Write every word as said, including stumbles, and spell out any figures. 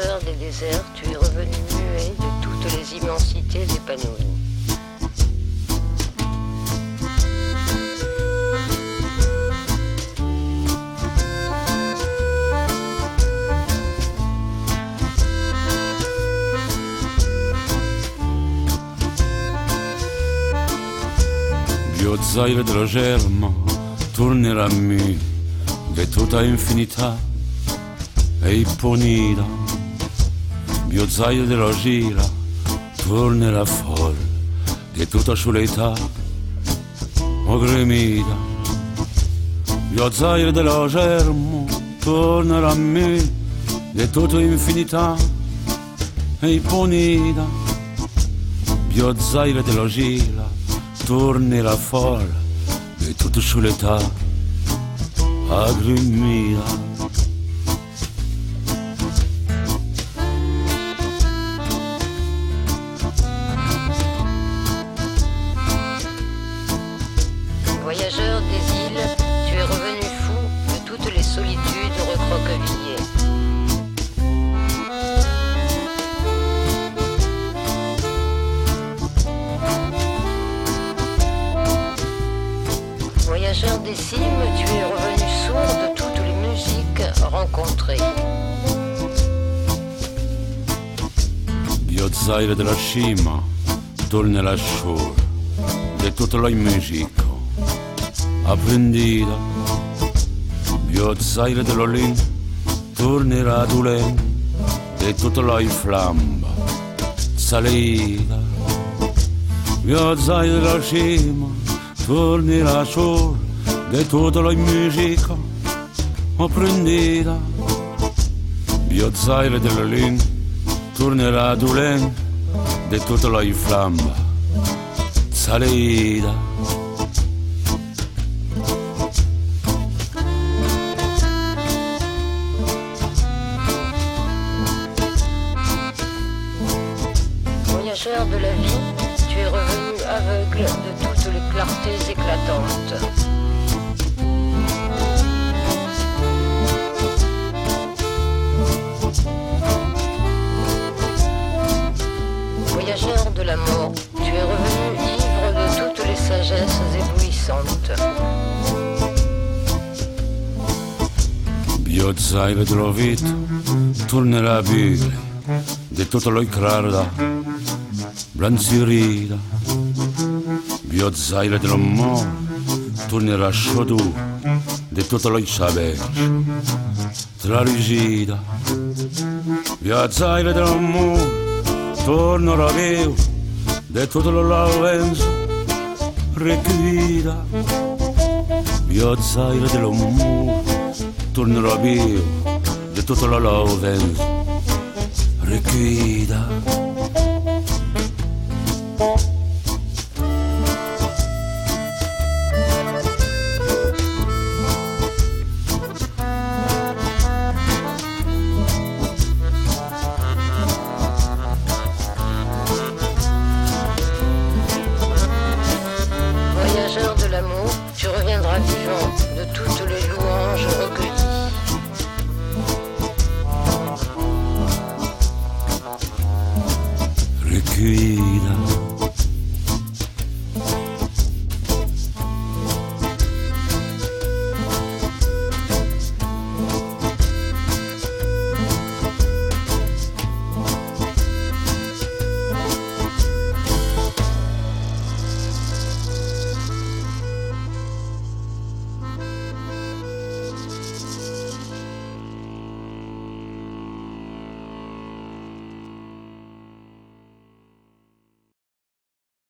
Voyageur des déserts, tu es revenu muet de toutes les immensités épanouies. Io zaire dello germo tornerammi de tutta infinità e ipponida. Io zaire dello gira tornerà fuori de tutta soletà o gremida. Io zaire dello germo tornerammi de tutta infinità e ipponida. Io zaire dello gira tornerà fuori di tutta soletà aggrimida. Voyageur des îles, tu es revenu fou de toutes les solitudes recroquevillées. Voyageur des cimes, tu es revenu sourd de toutes les musiques rencontrées. Io zaire della cima tornerà sciolta di tutto lo musica apprendita. Io zaire dell'olin tornerà dolent di tutto lo flamba salita. Io zaire della cima tornerà solo di tutta la musica apprendita. Io zaire della lingua tornerà dolente di tutta la flamma salita. Voyageur de la vie, tu es revenu aveugle de toutes les clartés éclatantes. Voyageur de la mort, tu es revenu ivre de toutes les sagesses éblouissantes. Io zaire della vita tornerà a vivere di tutto lo crarda blanzirida. Io zaire dell'amore tornerà a sciodù di tutto lo savage tra rigida. Io zaire dell'amore tornerà a vivere di tutto lo lauenzo requida. Io zaire dell'amore tornerò a vivere di tutto lo lauenzo requida. Voyageur de l'amour, tu reviendras vivant de toutes les louanges recueillies. Recueillida.